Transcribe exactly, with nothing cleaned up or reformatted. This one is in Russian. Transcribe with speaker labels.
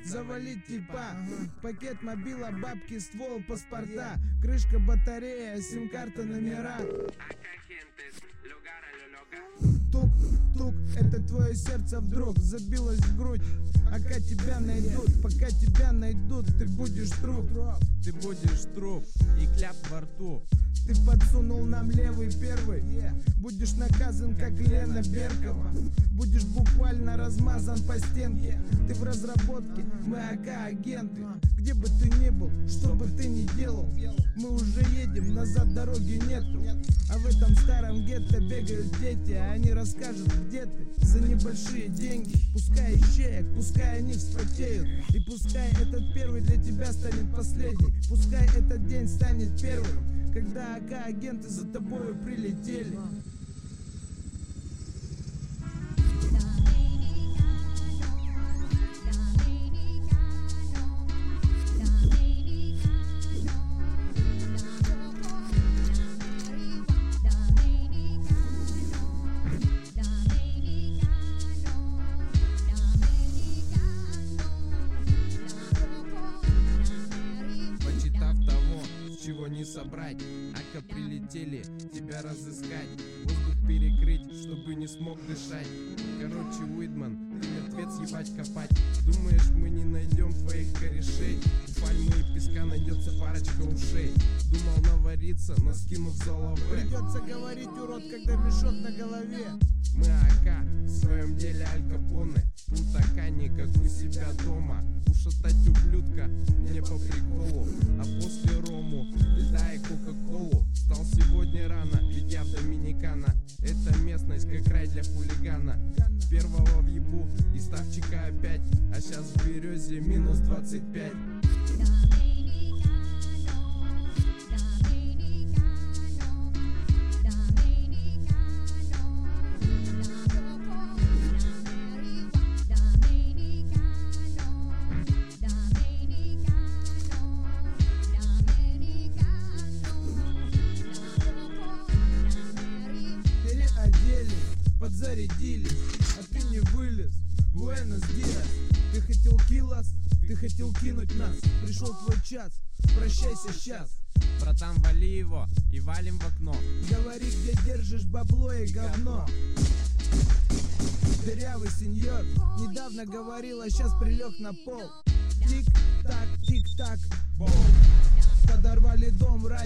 Speaker 1: завалить типа. Пакет мобила, бабки, ствол, паспорта, крышка, батарея, сим-карта, номера. Тук-тук, это твое сердце вдруг забилось в грудь. Пока тебя найдут, пока тебя найдут, ты будешь труп.
Speaker 2: Ты будешь труп и кляп во рту.
Speaker 1: Ты подсунул нам левый первый, будешь наказан, как Лена Беркова. Будешь буквально размазан по стенке. Ты в разработке, мы АК-агенты. Где бы ты ни был, что бы ты ни делал, мы уже едем, назад дороги нету. А в этом старом гетто бегают дети, а они расскажут, где ты, за небольшие деньги. Пускай ищеек, пускай они вспотеют, и пускай этот первый для тебя станет последний. Пускай этот день станет первым, когда АК-агенты за тобою прилетели.
Speaker 2: Не собрать, ака прилетели тебя разыскать, воздух перекрыть, чтобы не смог дышать. Короче, Уидман, ты мертвец, ебать копать. Думаешь, мы не найдем твоих корешей? У пальмы и песка найдется парочка ушей. Думал навариться, но скинув золовы.
Speaker 1: Придется говорить, урод, когда мешок на голове.
Speaker 2: Мы АК, в своем деле Аль Капоне. Путака не как у себя дома. Ушатать ублюдка не по приколу, а после рому, льда и кока-колу. Встал сегодня рано, ведь я в Доминикана. Эта местность как рай для хулигана. Первого въебу и ставчика опять, а сейчас в Березе минус двадцать пять.
Speaker 1: Подзарядились, а ты не вылез. Буэнос диас. Ты хотел киллас, ты хотел кинуть нас. Пришел твой час, прощайся сейчас.
Speaker 2: Братан, вали его и валим в окно.
Speaker 1: Говори, где держишь бабло и говно. Дырявый сеньор недавно говорил, а сейчас прилег на пол. Тик-так, тик-так, бом. Подорвали дом ради